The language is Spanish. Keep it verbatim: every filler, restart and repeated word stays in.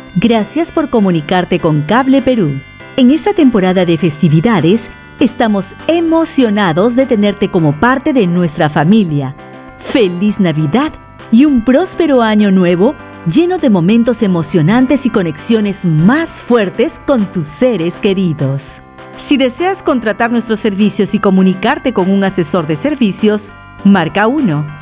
Gracias por comunicarte con Cable Perú. En esta temporada de festividades, estamos emocionados de tenerte como parte de nuestra familia. ¡Feliz Navidad y un próspero año nuevo lleno de momentos emocionantes y conexiones más fuertes con tus seres queridos! Si deseas contratar nuestros servicios y comunicarte con un asesor de servicios, marca uno.